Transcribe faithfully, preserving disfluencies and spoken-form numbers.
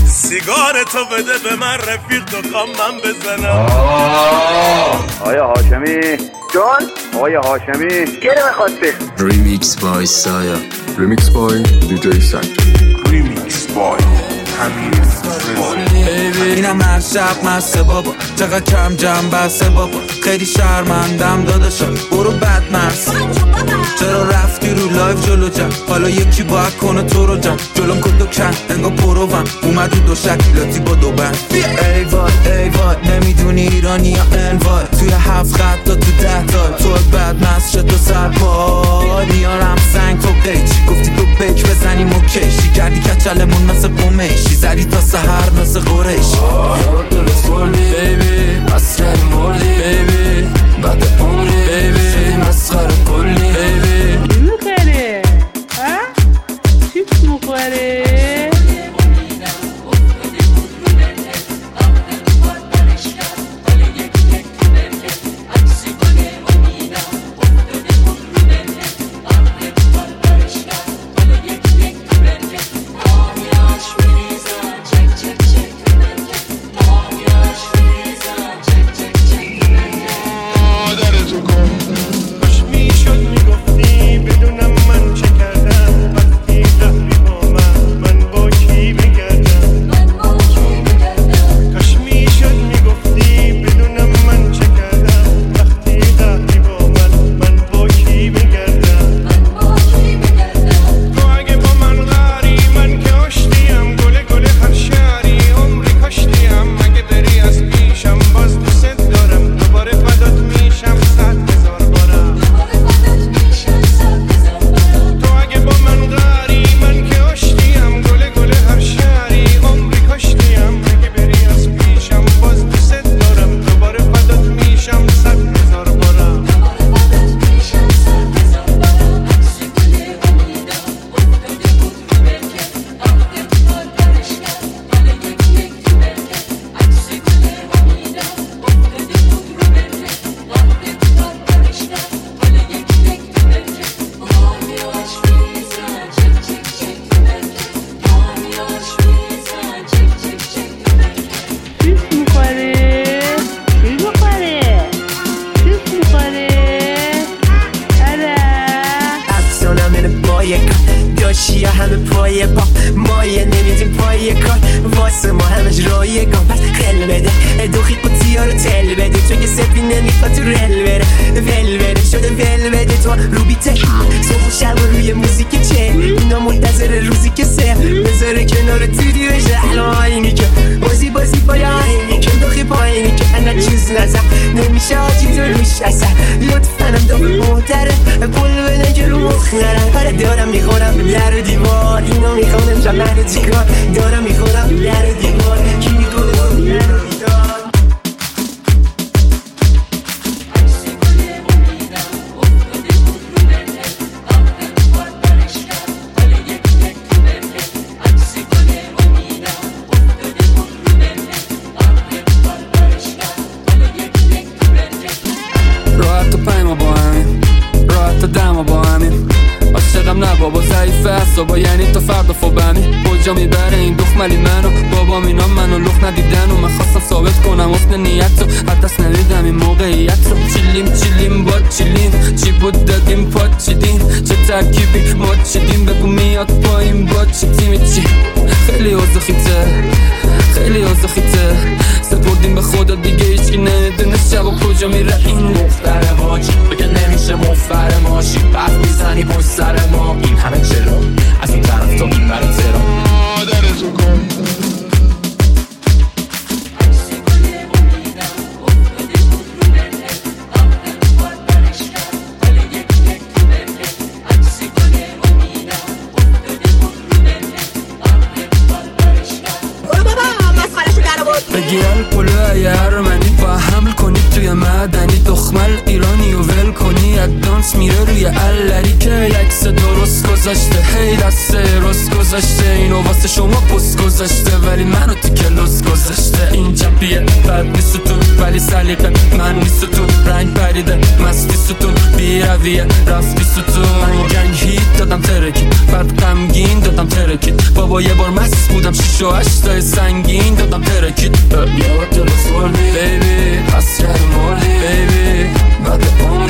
سیگار تو بده به من رفیق تو خوام من بزنم. آیا هاشمی جان، آیا هاشمی گره میخواسته. ریمیکس بای سایا، ریمیکس بای دیجی سک، ریمیکس بای همین. اینم هر شب مسته بابا، چقدر کم جم بسته بابا، خیلی شرمندم داداشا برو بد مرسی. چرا رفتی رو لایف جلو جم، حالا یکی باید کنه تو رو جم. جلوم کدو کن انگا پروم، اومد رو دو شکلاتی با دو بند. ای وای ای وای نمیدونی ایرانی یا انوای، توی هفت خط تا تو ده تا تو بد مست شد تو سرپا میارم سنگ تو قیچی. گفتی تو بک بزنیم و کشی کردی کچلمون مثل پومیشی، زدی تا سهر مثل قریشی. یاد دلت کردی بیبی، مسکری مردی بیبی، بعد عمری بیبی شدی مسخره کلی بیبی. چی میخوره؟ ها؟ چیپس میخوره؟ داشیا همه پای پا مایه نمیدیم پای کار واسه ما همش رایگان. پس خل بده دوخی قطی ها رو تل بده، چون که سفی نمیخواد تو رل بره ول بره شده ول بده تو رو بیته صبح و شب روی موزیک چه اینا منتظر روزی که سه بذاره کنار تیدی بشه الان آینی که بازی بازی بای آینی که دوخی پایینی که انا چیز نزم نمیشه آجی تو روش اصلا لطفا هم دو به محتره پول بده که رو مخ نرم پره دارم میخورم به در و دیوار اینو میخوانم جمعه چیکار دارم میخورم به در و دیوار کی میکنه در و دیوار. راحت و پیما با همین راحت و دما با همین عاشقم نه بابا ضعیف اعصابا یعنی تا فردا فوبمی کجا میبره این دخملی منو بابام اینا منو لخ ندیدن و من خواستم ثابت کنم حسن نیت رو حد دست نمیدم این موقعیت رو چیلیم چیلیم با چیلیم چی بود دادیم پاد چیدیم چه ترکیبی ما چیدیم بگو میاد پایین با چی تیمی چی خیلی اوضاع خیته خیلی اوضاع خیته سپردیم به خدا دیگه هیچکی نمیدونه شب و کجا میره این دختر ماچی بگه نمیشه مفر ماشی پس میزنی پشت سر ما این همه چرا از این طرف تا این برای ترا مادرتو کن بگی الکلو ای ارمنی با حمل کنی توی مدنی دخمل ایرانی و ول کنی ادانس میره روی الری که یکس درست گذاشته هی دسته رست گذاشته اینو واسه شما پست گذاشته ولی منو تو کلاس گذاشته این چپیه بد نیستون ولی سلیقه من نیستون رنگ پریده مستی ستون بی رویه رفتی ستون من گنگ هیت دادم ترکید بعد غمگین دادم ترکید بابا یه بار مست بودم شیش و هشتای سنگین دادم ترکید یه وقت دلو سوردی بیبی پس کرد موردی بیبی بعد عمر